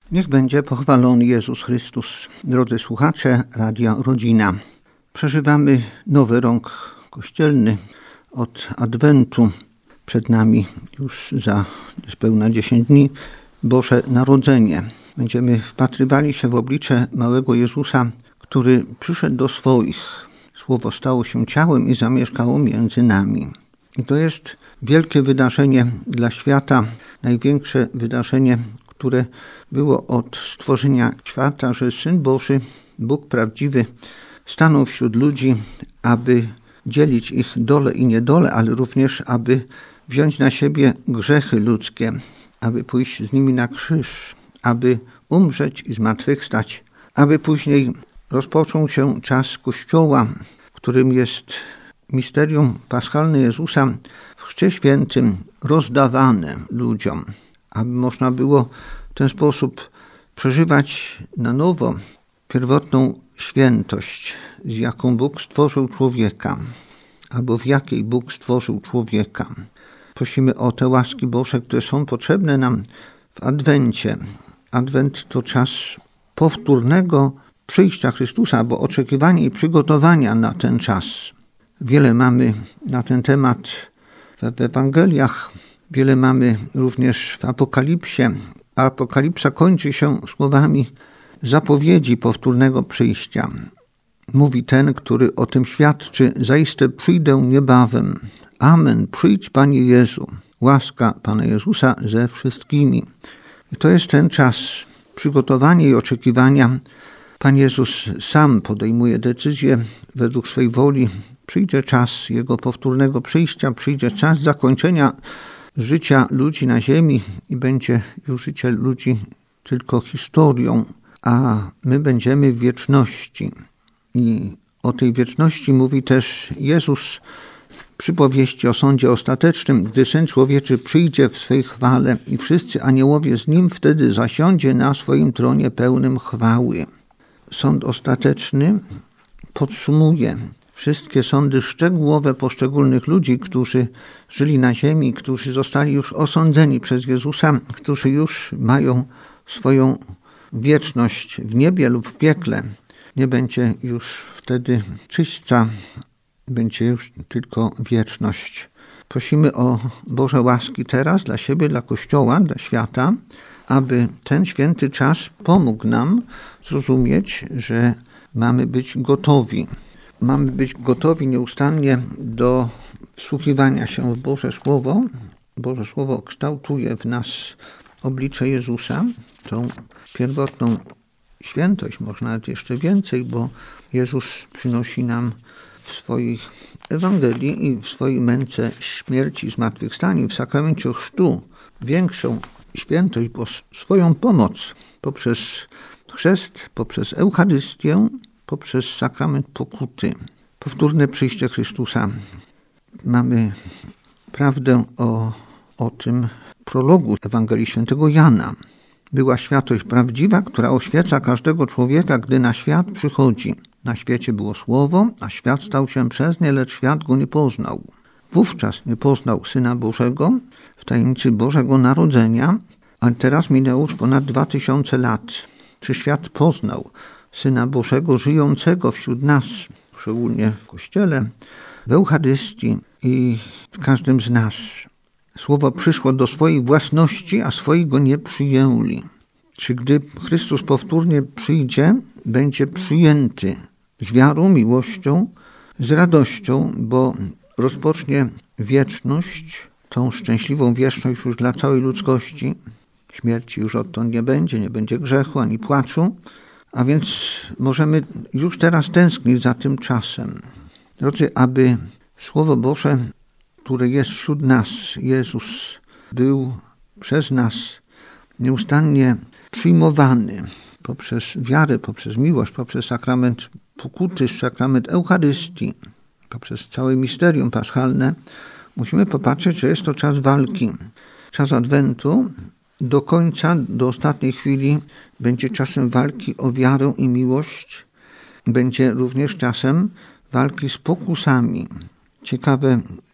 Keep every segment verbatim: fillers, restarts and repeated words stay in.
Niech będzie pochwalony Jezus Chrystus. Drodzy słuchacze Radia Rodzina, przeżywamy nowy rok kościelny od Adwentu. Przed nami już za niespełna dziesięć dni Boże Narodzenie. Będziemy wpatrywali się w oblicze małego Jezusa, który przyszedł do swoich. Słowo stało się ciałem i zamieszkało między nami. I to jest wielkie wydarzenie dla świata, największe wydarzenie, które było od stworzenia świata, że Syn Boży, Bóg prawdziwy, stanął wśród ludzi, aby dzielić ich dole i niedole, ale również aby wziąć na siebie grzechy ludzkie, aby pójść z nimi na krzyż, aby umrzeć i zmartwychwstać, aby później rozpoczął się czas Kościoła, w którym jest misterium paschalne Jezusa w Chrzcie Świętym rozdawane ludziom, aby można było w ten sposób przeżywać na nowo pierwotną świętość, z jaką Bóg stworzył człowieka, albo w jakiej Bóg stworzył człowieka. Prosimy o te łaski Boże, które są potrzebne nam w Adwencie. Adwent to czas powtórnego przyjścia Chrystusa, bo oczekiwania i przygotowania na ten czas. Wiele mamy na ten temat w Ewangeliach, wiele mamy również w Apokalipsie. Apokalipsa kończy się słowami zapowiedzi powtórnego przyjścia. Mówi ten, który o tym świadczy: zaiste przyjdę niebawem. Amen. Przyjdź, Panie Jezu. Łaska Pana Jezusa ze wszystkimi. I to jest ten czas przygotowania i oczekiwania. Pan Jezus sam podejmuje decyzję według swej woli. Przyjdzie czas Jego powtórnego przyjścia, przyjdzie czas zakończenia życia ludzi na ziemi i będzie już życie ludzi tylko historią, a my będziemy w wieczności. I o tej wieczności mówi też Jezus w przypowieści o sądzie ostatecznym: gdy Syn Człowieczy przyjdzie w swej chwale i wszyscy aniołowie z Nim, wtedy zasiądzie na swoim tronie pełnym chwały. Sąd ostateczny podsumuje wszystkie sądy szczegółowe poszczególnych ludzi, którzy żyli na ziemi, którzy zostali już osądzeni przez Jezusa, którzy już mają swoją wieczność w niebie lub w piekle. Nie będzie już wtedy czyśćca, będzie już tylko wieczność. Prosimy o Boże łaski teraz dla siebie, dla Kościoła, dla świata, aby ten święty czas pomógł nam zrozumieć, że mamy być gotowi. Mamy być gotowi nieustannie do wsłuchiwania się w Boże Słowo. Boże Słowo kształtuje w nas oblicze Jezusa, tą pierwotną świętość, może nawet jeszcze więcej, bo Jezus przynosi nam w swoich Ewangelii i w swojej męce śmierci i zmartwychwstaniu, w sakramencie chrztu większą świętość, bo swoją pomoc poprzez chrzest, poprzez Eucharystię, poprzez sakrament pokuty. Powtórne przyjście Chrystusa. Mamy prawdę o, o tym prologu Ewangelii Świętego Jana. Była światłość prawdziwa, która oświeca każdego człowieka, gdy na świat przychodzi. Na świecie było Słowo, a świat stał się przez nie, lecz świat go nie poznał. Wówczas nie poznał Syna Bożego w tajemnicy Bożego Narodzenia, a teraz minęło już ponad dwa tysiące lat. Czy świat poznał Syna Bożego żyjącego wśród nas, szczególnie w Kościele, w Eucharystii i w każdym z nas? Słowo przyszło do swojej własności, a swoi go nie przyjęli. Czy gdy Chrystus powtórnie przyjdzie, będzie przyjęty z wiarą, miłością, z radością, bo rozpocznie wieczność, tą szczęśliwą wieczność już dla całej ludzkości. Śmierci już odtąd nie będzie, nie będzie grzechu ani płaczu, a więc możemy już teraz tęsknić za tym czasem. Drodzy, aby Słowo Boże, które jest wśród nas, Jezus, był przez nas nieustannie przyjmowany poprzez wiarę, poprzez miłość, poprzez sakrament pokuty, sakrament Eucharystii, poprzez całe misterium paschalne, musimy popatrzeć, że jest to czas walki. Czas Adwentu do końca, do ostatniej chwili będzie czasem walki o wiarę i miłość. Będzie również czasem walki z pokusami. Ciekawe,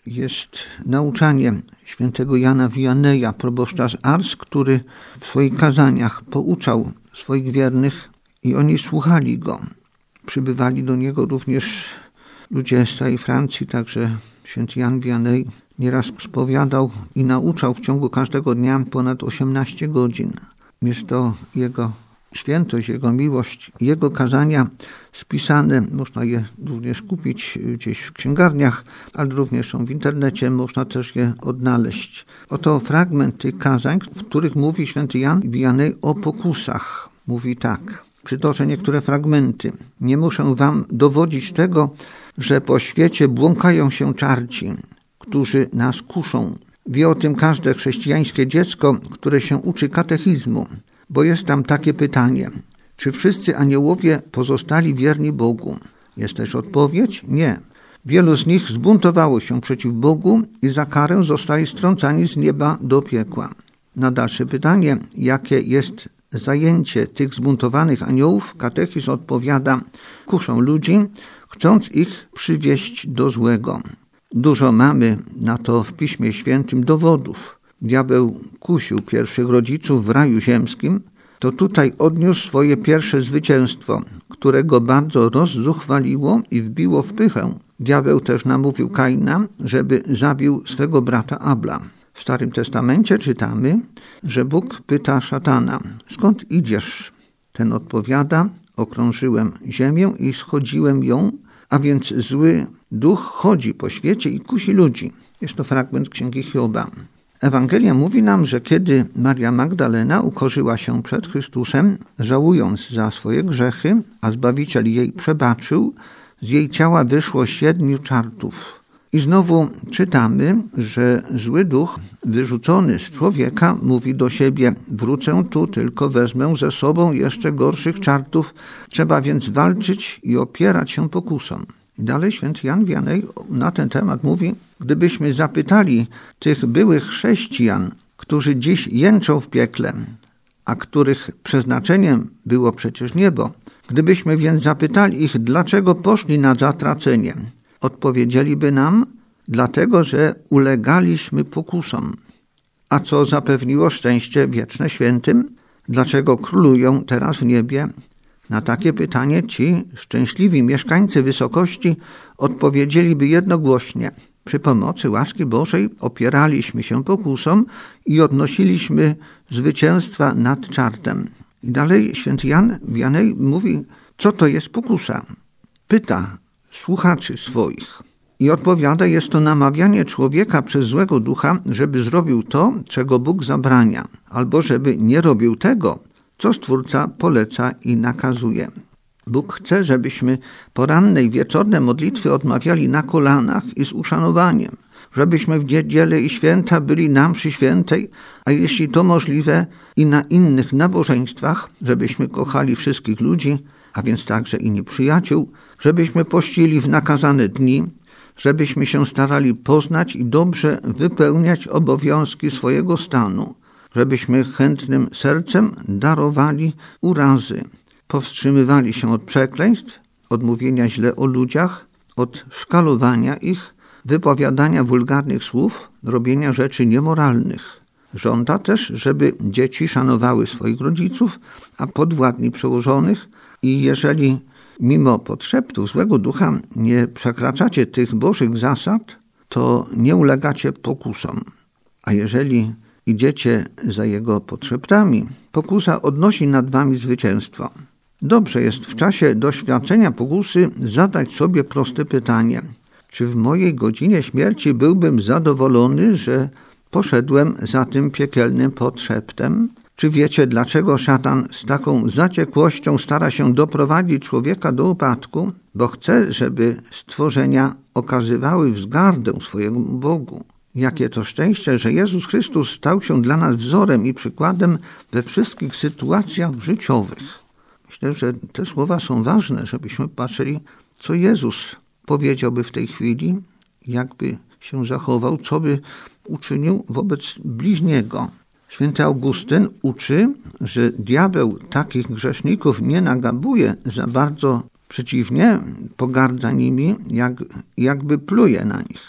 jest nauczanie świętego Jana Wianeja, proboszcza z Ars, który w swoich kazaniach pouczał swoich wiernych i oni słuchali go. Przybywali do niego również ludzie z całej Francji, także święty Jan Wianej nieraz spowiadał i nauczał w ciągu każdego dnia ponad osiemnaście godzin. Jest to jego świętość, jego miłość, jego kazania spisane, można je również kupić gdzieś w księgarniach, ale również są w internecie, można też je odnaleźć. Oto fragment tych kazań, w których mówi święty Jan Wianej o pokusach. Mówi tak, przytoczę niektóre fragmenty. Nie muszę wam dowodzić tego, że po świecie błąkają się czarci, którzy nas kuszą. Wie o tym każde chrześcijańskie dziecko, które się uczy katechizmu, bo jest tam takie pytanie, czy wszyscy aniołowie pozostali wierni Bogu? Jest też odpowiedź, nie. Wielu z nich zbuntowało się przeciw Bogu i za karę zostali strącani z nieba do piekła. Na dalsze pytanie, jakie jest zajęcie tych zbuntowanych aniołów, katechizm odpowiada, kuszą ludzi, chcąc ich przywieść do złego. Dużo mamy na to w Piśmie Świętym dowodów. Diabeł kusił pierwszych rodziców w raju ziemskim, to tutaj odniósł swoje pierwsze zwycięstwo, które go bardzo rozzuchwaliło i wbiło w pychę. Diabeł też namówił Kaina, żeby zabił swego brata Abla. W Starym Testamencie czytamy, że Bóg pyta szatana, skąd idziesz? Ten odpowiada, okrążyłem ziemię i schodziłem ją, a więc zły duch chodzi po świecie i kusi ludzi. Jest to fragment Księgi Hioba. Ewangelia mówi nam, że kiedy Maria Magdalena ukorzyła się przed Chrystusem, żałując za swoje grzechy, a Zbawiciel jej przebaczył, z jej ciała wyszło siedmiu czartów. I znowu czytamy, że zły duch wyrzucony z człowieka mówi do siebie, wrócę tu, tylko wezmę ze sobą jeszcze gorszych czartów, trzeba więc walczyć i opierać się pokusom. I dalej święty Jan Wianej na ten temat mówi, gdybyśmy zapytali tych byłych chrześcijan, którzy dziś jęczą w piekle, a których przeznaczeniem było przecież niebo, gdybyśmy więc zapytali ich, dlaczego poszli na zatracenie, odpowiedzieliby nam, dlatego, że ulegaliśmy pokusom. A co zapewniło szczęście wieczne świętym? Dlaczego królują teraz w niebie? Na takie pytanie ci szczęśliwi mieszkańcy wysokości odpowiedzieliby jednogłośnie. Przy pomocy łaski Bożej opieraliśmy się pokusom i odnosiliśmy zwycięstwa nad czartem. I dalej święty Jan Wianej mówi, co to jest pokusa? Pyta słuchaczy swoich. I odpowiada, jest to namawianie człowieka przez złego ducha, żeby zrobił to, czego Bóg zabrania, albo żeby nie robił tego, co Stwórca poleca i nakazuje. Bóg chce, żebyśmy poranne i wieczorne modlitwy odmawiali na kolanach i z uszanowaniem, żebyśmy w niedzielę i święta byli na mszy świętej, a jeśli to możliwe i na innych nabożeństwach, żebyśmy kochali wszystkich ludzi, a więc także i nieprzyjaciół, żebyśmy pościli w nakazane dni, żebyśmy się starali poznać i dobrze wypełniać obowiązki swojego stanu, żebyśmy chętnym sercem darowali urazy, powstrzymywali się od przekleństw, od mówienia źle o ludziach, od szkalowania ich, wypowiadania wulgarnych słów, robienia rzeczy niemoralnych. Żąda też, żeby dzieci szanowały swoich rodziców, a podwładni przełożonych i jeżeli mimo podszeptów złego ducha nie przekraczacie tych bożych zasad, to nie ulegacie pokusom. A jeżeli idziecie za jego podszeptami, pokusa odnosi nad wami zwycięstwo. Dobrze jest w czasie doświadczenia pokusy zadać sobie proste pytanie. Czy w mojej godzinie śmierci byłbym zadowolony, że poszedłem za tym piekielnym podszeptem? Czy wiecie, dlaczego szatan z taką zaciekłością stara się doprowadzić człowieka do upadku? Bo chce, żeby stworzenia okazywały wzgardę swojemu Bogu. Jakie to szczęście, że Jezus Chrystus stał się dla nas wzorem i przykładem we wszystkich sytuacjach życiowych. Myślę, że te słowa są ważne, żebyśmy patrzyli, co Jezus powiedziałby w tej chwili, jakby się zachował, co by uczynił wobec bliźniego. Święty Augustyn uczy, że diabeł takich grzeszników nie nagabuje za bardzo, przeciwnie, pogardza nimi, jak, jakby pluje na nich.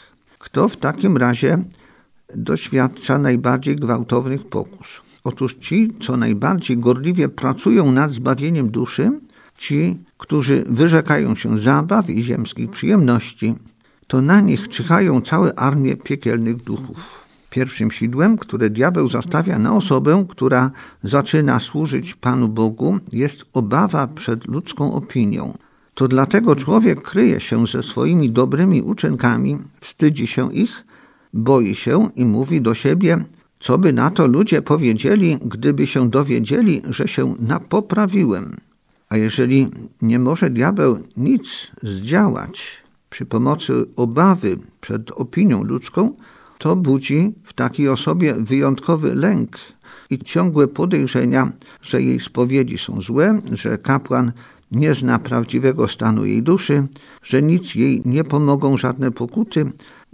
Kto w takim razie doświadcza najbardziej gwałtownych pokus? Otóż ci, co najbardziej gorliwie pracują nad zbawieniem duszy, ci, którzy wyrzekają się zabaw i ziemskich przyjemności, to na nich czyhają całe armie piekielnych duchów. Pierwszym sidłem, które diabeł zastawia na osobę, która zaczyna służyć Panu Bogu, jest obawa przed ludzką opinią. To dlatego człowiek kryje się ze swoimi dobrymi uczynkami, wstydzi się ich, boi się i mówi do siebie, co by na to ludzie powiedzieli, gdyby się dowiedzieli, że się napoprawiłem. A jeżeli nie może diabeł nic zdziałać przy pomocy obawy przed opinią ludzką, to budzi w takiej osobie wyjątkowy lęk i ciągłe podejrzenia, że jej spowiedzi są złe, że kapłan nie zna prawdziwego stanu jej duszy, że nic jej nie pomogą żadne pokuty,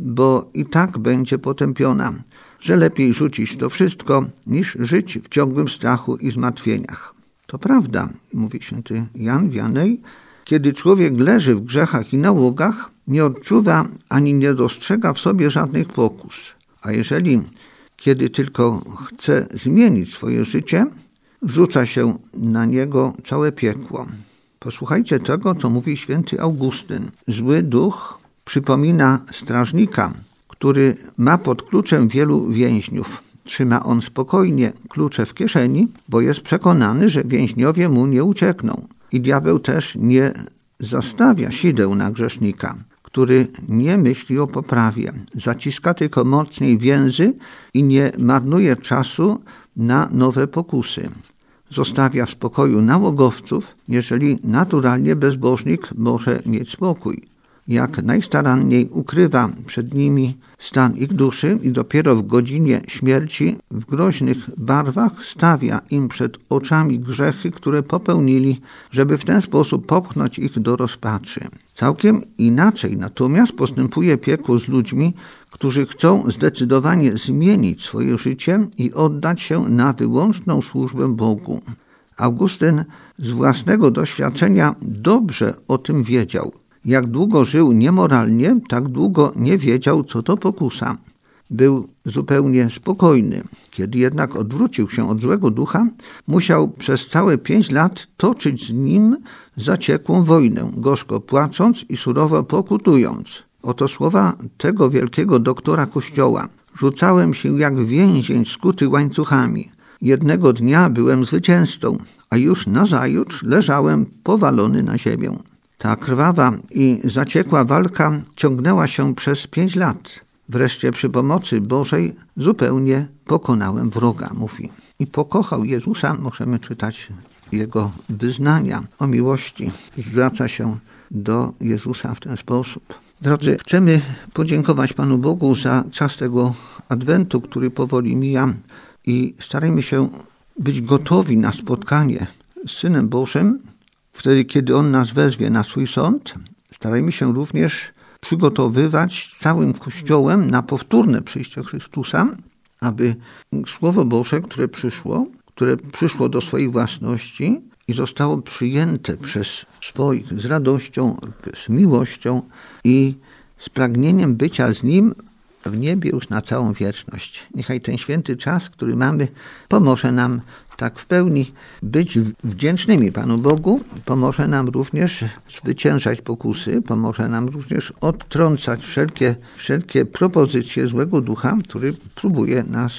bo i tak będzie potępiona, że lepiej rzucić to wszystko, niż żyć w ciągłym strachu i zmartwieniach. To prawda, mówi święty Jan Wianej, kiedy człowiek leży w grzechach i nałogach, nie odczuwa ani nie dostrzega w sobie żadnych pokus. A jeżeli, kiedy tylko chce zmienić swoje życie, rzuca się na niego całe piekło. Posłuchajcie tego, co mówi święty Augustyn. Zły duch przypomina strażnika, który ma pod kluczem wielu więźniów. Trzyma on spokojnie klucze w kieszeni, bo jest przekonany, że więźniowie mu nie uciekną. I diabeł też nie zastawia sideł na grzesznika, który nie myśli o poprawie. Zaciska tylko mocniej więzy i nie marnuje czasu na nowe pokusy. Zostawia w spokoju nałogowców, jeżeli naturalnie bezbożnik może mieć spokój. Jak najstaranniej ukrywa przed nimi stan ich duszy i dopiero w godzinie śmierci w groźnych barwach stawia im przed oczami grzechy, które popełnili, żeby w ten sposób popchnąć ich do rozpaczy. Całkiem inaczej natomiast postępuje piekło z ludźmi, którzy chcą zdecydowanie zmienić swoje życie i oddać się na wyłączną służbę Bogu. Augustyn z własnego doświadczenia dobrze o tym wiedział. Jak długo żył niemoralnie, tak długo nie wiedział, co to pokusa. Był zupełnie spokojny. Kiedy jednak odwrócił się od złego ducha, musiał przez całe pięć lat toczyć z nim zaciekłą wojnę, gorzko płacząc i surowo pokutując. Oto słowa tego wielkiego doktora Kościoła. Rzucałem się jak więzień skuty łańcuchami. Jednego dnia byłem zwycięzcą, a już nazajutrz leżałem powalony na ziemię. Ta krwawa i zaciekła walka ciągnęła się przez pięć lat. Wreszcie przy pomocy Bożej zupełnie pokonałem wroga, mówi. I pokochał Jezusa, możemy czytać jego wyznania o miłości. Zwraca się do Jezusa w ten sposób. Drodzy, chcemy podziękować Panu Bogu za czas tego Adwentu, który powoli mija i starajmy się być gotowi na spotkanie z Synem Bożym, wtedy, kiedy On nas wezwie na swój sąd. Starajmy się również przygotowywać całym Kościołem na powtórne przyjście Chrystusa, aby Słowo Boże, które przyszło, które przyszło do swojej własności i zostało przyjęte przez swoich z radością, z miłością i z pragnieniem bycia z Nim w niebie już na całą wieczność. Niechaj ten święty czas, który mamy, pomoże nam tak w pełni być wdzięcznymi Panu Bogu, pomoże nam również zwyciężać pokusy, pomoże nam również odtrącać wszelkie, wszelkie propozycje złego ducha, który próbuje nas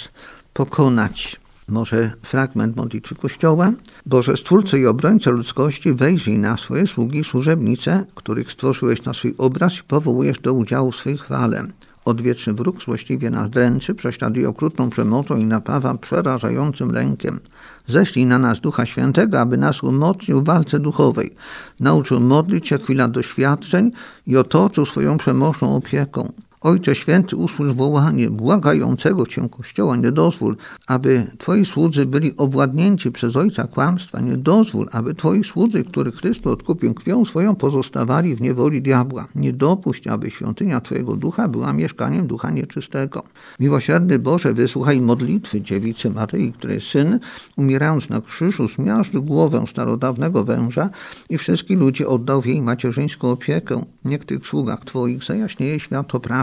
pokonać. Może fragment modlitwy Kościoła. Boże, Stwórco i Obrońco ludzkości, wejrzyj na swoje sługi, służebnice, których stworzyłeś na swój obraz i powołujesz do udziału w swej chwale. Odwieczny wróg złośliwie nas dręczy, prześladuje okrutną przemocą i napawa przerażającym lękiem. Ześlij na nas Ducha Świętego, aby nas umocnił w walce duchowej. Nauczył modlić się chwila doświadczeń i otoczył swoją przemożną opieką. Ojcze Święty, usłysz wołanie błagającego Cię Kościoła. Nie dozwól, aby Twoi słudzy byli owładnięci przez ojca kłamstwa. Nie dozwól, aby Twoi słudzy, których Chrystus odkupił krwią swoją, pozostawali w niewoli diabła. Nie dopuść, aby świątynia Twojego Ducha była mieszkaniem ducha nieczystego. Miłosierny Boże, wysłuchaj modlitwy Dziewicy Maryi, której Syn, umierając na krzyżu, zmiażdżył głowę starodawnego węża i wszystkich ludzi oddał w jej macierzyńską opiekę. Niech tych sługach Twoich zajaśnieje światło prawdy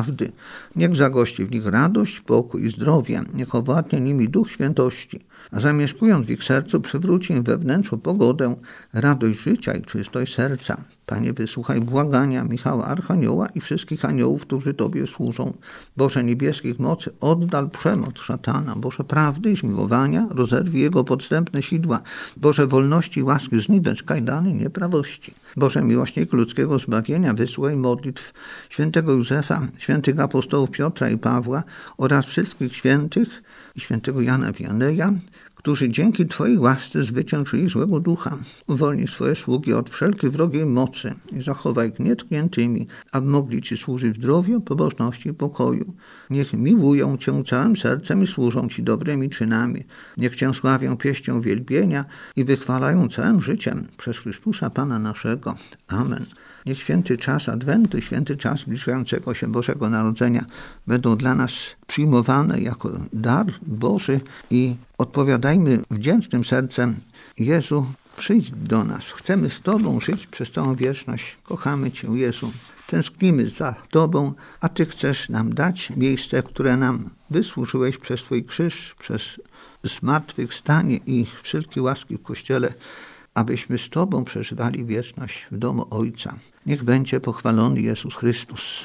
prawdy. Niech zagości w nich radość, pokój i zdrowie. Niech owładnie nimi Duch Świętości. A zamieszkując w ich sercu, przywróci im we wnętrzu pogodę, radość życia i czystość serca. Panie, wysłuchaj błagania Michała Archanioła i wszystkich aniołów, którzy Tobie służą. Boże niebieskich mocy, oddal przemoc szatana. Boże prawdy i zmiłowania, rozerwij jego podstępne sidła. Boże wolności i łaski, zniwecz kajdany nieprawości. Boże miłośnik ludzkiego zbawienia, wysłuchaj modlitw świętego Józefa, świętych apostołów Piotra i Pawła oraz wszystkich świętych i świętego Jana Wianeja, którzy dzięki Twojej łasce zwyciężyli złego ducha. Uwolnij swoje sługi od wszelkiej wrogiej mocy i zachowaj ich nietkniętymi, aby mogli Ci służyć w zdrowiu, pobożności i pokoju. Niech miłują Cię całym sercem i służą Ci dobrymi czynami. Niech Cię sławią pieśnią wielbienia i wychwalają całym życiem przez Chrystusa Pana naszego. Amen. Niech święty czas Adwentu, święty czas zbliżającego się Bożego Narodzenia będą dla nas przyjmowane jako dar Boży i odpowiadajmy wdzięcznym sercem: Jezu, przyjdź do nas. Chcemy z Tobą żyć przez całą wieczność. Kochamy Cię, Jezu. Tęsknimy za Tobą, a Ty chcesz nam dać miejsce, które nam wysłużyłeś przez Twój krzyż, przez zmartwychwstanie i wszelkie łaski w Kościele, abyśmy z Tobą przeżywali wieczność w domu Ojca. Niech będzie pochwalony Jezus Chrystus.